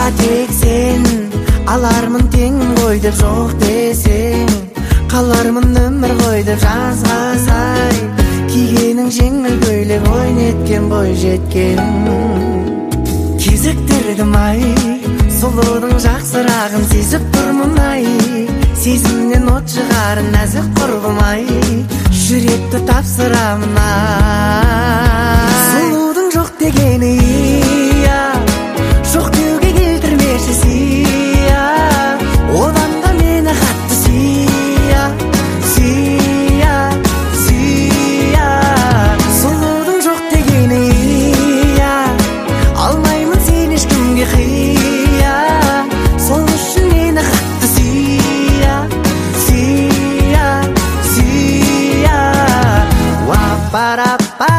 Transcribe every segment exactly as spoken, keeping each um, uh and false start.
тек сен алармын тең ғой деп жоқ десең, қалармын өмір ғой деп жазға сай, кигенің жеңіл көйлек ойнеткен бой жеткен. Кезіктірдім ай, сұлудың жақсырағын сезіп тұрмын ай, сезімнен от шығарын нәзік құрбым ай, жүректі тапсырамын ай. Сұлудың жоқ дегені иә, жоқ деуге келтірмеші сия, одан да мені қатты сия, сия, сия. Сұлудың жоқ дегені иә, алмаймын сен ешкімге қия, сол үшін мені қатты сия, сия, сия. Уа-па-ра-па,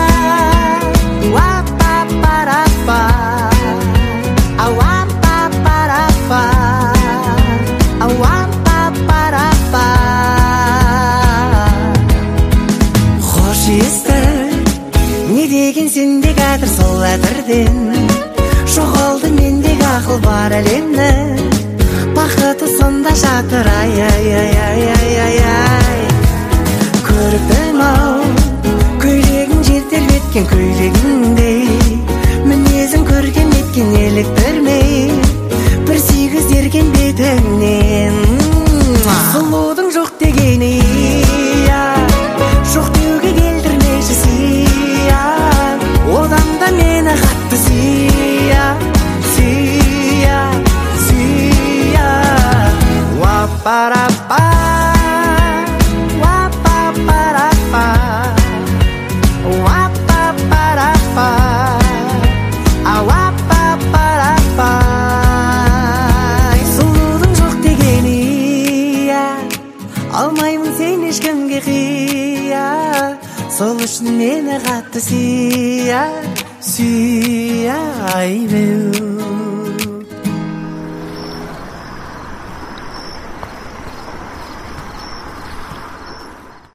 уа-па-па-ра-па, ау-а-па-па-ра-па, ау-а-па-па-ра-па. Хош есті, не деген сенде кәдір сол әтірден, жоғалды мендегі ақыл бар әлемді, бақыты сонда жатыр ай-ай-ай-ай-ай-ай. Көріктім ау, көйлегің жер тербеткен көйлегіңдей, мінезің көркем еткен еліктірмей, бір сегіз ерген бетіңнен. Сұлудың жоқ дегені иә, жоқ деуге келтірмеші сия, одан да мені қатты сия, сия, сия. Уа-па-ра-па, уа-па-па-ра-па, уа-па-па-ра-па, ау-а-па-па-ра-па. Сұлудың жоқ дегені иә, алмаймын сен ешкімге қия, сол үшін мені қатты сия, сия ай беу.